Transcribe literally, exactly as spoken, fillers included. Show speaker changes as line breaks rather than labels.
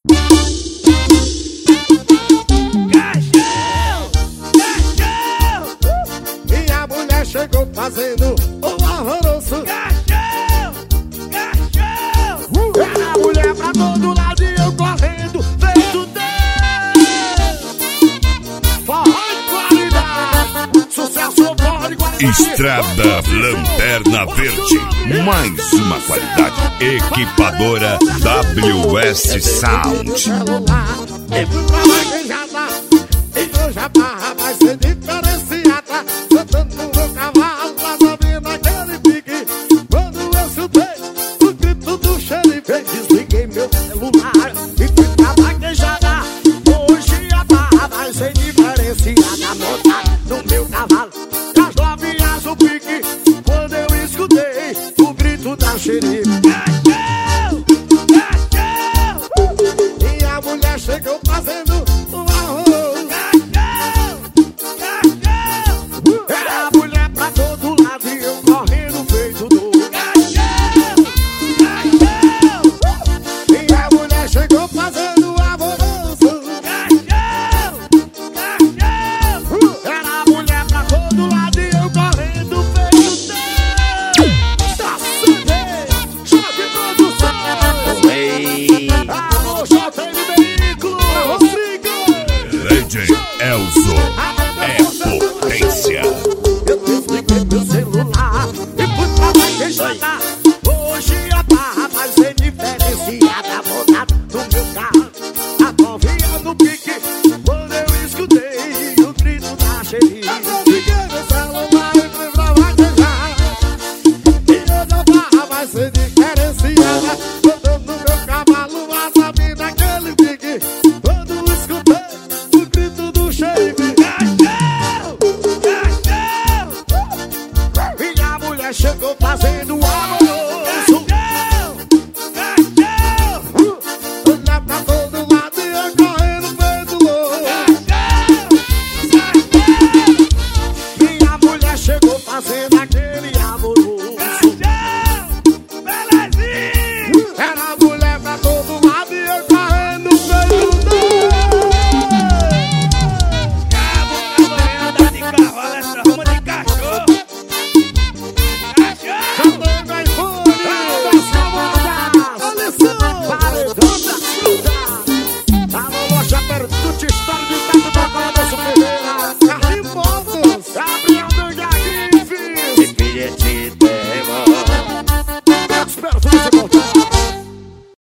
Minha mulher chegou fazendo um alvoroço.
Cachorro, cachorro.
Era a mulher pra todo lado e eu correndo, feito Deus. Forró de qualidade, sucesso forró de qualidade.
Estrada Lanterna Verde, mais uma qualidade. Equipadora W S Sound.
Celular, e fui pra vaquejada, e hoje a barra vai ser diferenciada. Sentando no meu cavalo, mas ouvindo aquele pique. Quando eu escutei o grito do xerife, desliguei meu celular e fui pra vaquejada. Hoje a barra vai ser diferenciada. Montada no meu cavalo, as novinhas o pique. Quando eu escutei o grito da xerife, chegou fazendo um arroz.
Cachorro, cachorro.
Era a mulher pra todo lado e eu correndo feito doido.
Cachorro, cachorro.
E a mulher chegou fazendo um alvoroço.
Cachorro, cachorro.
Era a mulher pra todo lado e eu correndo feito doido. Tá sendo choque produção.
Ei.
Alô, choque de veículo.
Legend Elzo é potência.
Eu desliguei meu celular e fui pra vaquejada. Hoje a barra vai ser diferenciada. Montada no meu carro, a novinha no pique. Quando eu escutei o grito da xerife, eu desliguei meu celular e fui pra vaquejada. E hoje a barra vai ser diferenciada. Andando no meu cavalo, a sabe daquele pique. Quando eu escutei o grito do xerife, minha mulher chegou fazendo um alvoroço. Olha pra todo lado e eu correndo feito louco. Minha mulher chegou fazendo aquele alvoroço. Era a mulher pra todo lado e eu correndo feito louco.
Cabo, vai andar de cavalo, essa ruma de cachorro. Cachorro.
Já tem iPhone das camadas. Olha só, paredão da